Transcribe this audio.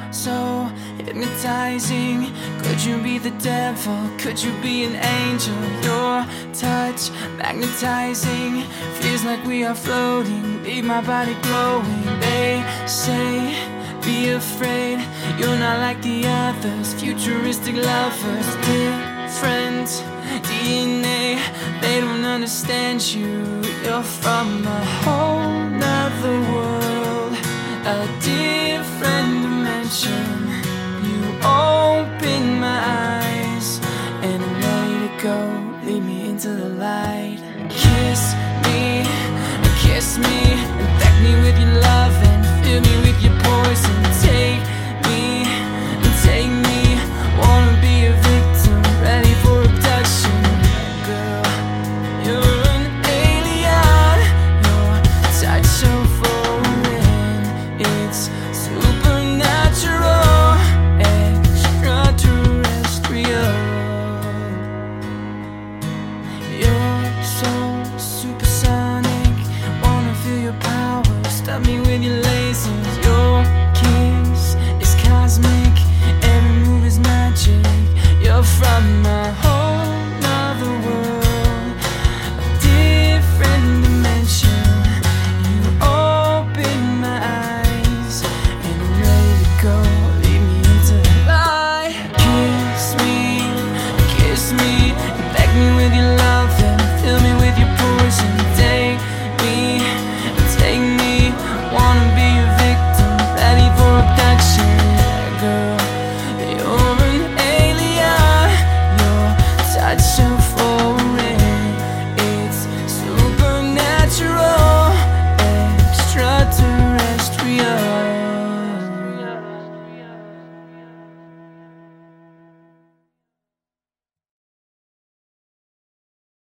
so hypnotizing. Could you be the devil? Could you be an angel? Your touch magnetizing. Feels like we are floating, leave my body glowing. They say, be afraid, you're not like the others. Futuristic lovers, different DNA. They don't understand you, you're from a whole nother world, a different dimension. You open my eyes, and I'm ready to go. Lead me into the light.